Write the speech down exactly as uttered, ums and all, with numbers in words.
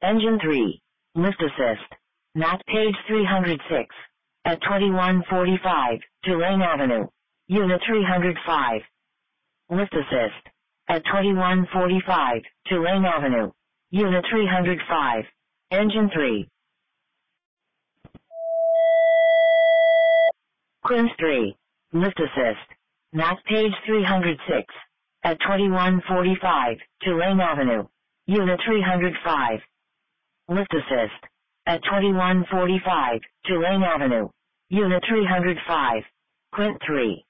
Engine three. Lift assist. Mat page three hundred six. At twenty-one forty-five, Tulane Avenue. Unit three hundred five. Lift assist. At twenty-one forty-five, Tulane Avenue. Unit three hundred five. Engine three. Quince three. Lift assist. Mat page three hundred six. At twenty-one forty-five, Tulane Avenue. Unit three hundred five. Lift assist. At twenty-one forty-five, Tulane Avenue. Unit three hundred five. Quint three.